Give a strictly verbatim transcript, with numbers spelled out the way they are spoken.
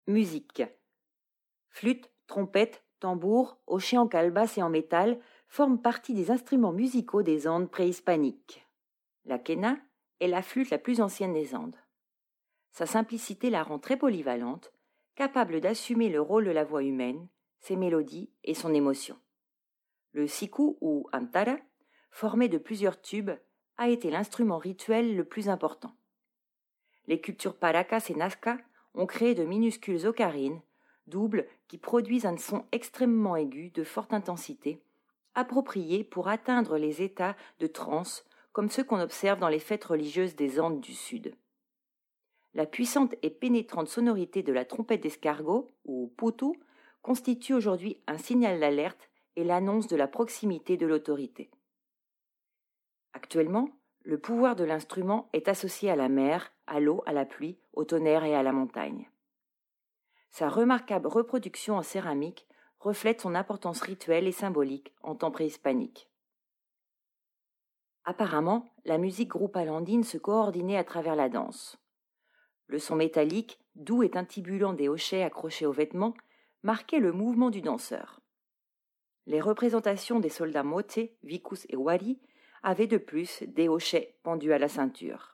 Musique. Flûte, trompette, tambour, hochets en calebasse et en métal forment partie des instruments musicaux des Andes préhispaniques. La quena est la flûte la plus ancienne des Andes. Sa simplicité la rend très polyvalente, capable d'assumer le rôle de la voix humaine, ses mélodies et son émotion. Le siku ou antara, formé de plusieurs tubes, a été l'instrument rituel le plus important. Les cultures Paracas et Nazca ont créé de minuscules ocarines, doubles qui produisent un son extrêmement aigu de forte intensité, approprié pour atteindre les états de transe comme ceux qu'on observe dans les fêtes religieuses des Andes du Sud. La puissante et pénétrante sonorité de la trompette d'escargot, ou putu, constitue aujourd'hui un signal d'alerte et l'annonce de la proximité de l'autorité. Actuellement, le pouvoir de l'instrument est associé à la mer, à l'eau, à la pluie, au tonnerre et à la montagne. Sa remarquable reproduction en céramique reflète son importance rituelle et symbolique en temps préhispanique. Apparemment, la musique groupale andine se coordonnait à travers la danse. Le son métallique, doux et tintibulant des hochets accrochés aux vêtements, marquait le mouvement du danseur. Les représentations des soldats moté, vicus et wari avaient de plus des hochets pendus à la ceinture.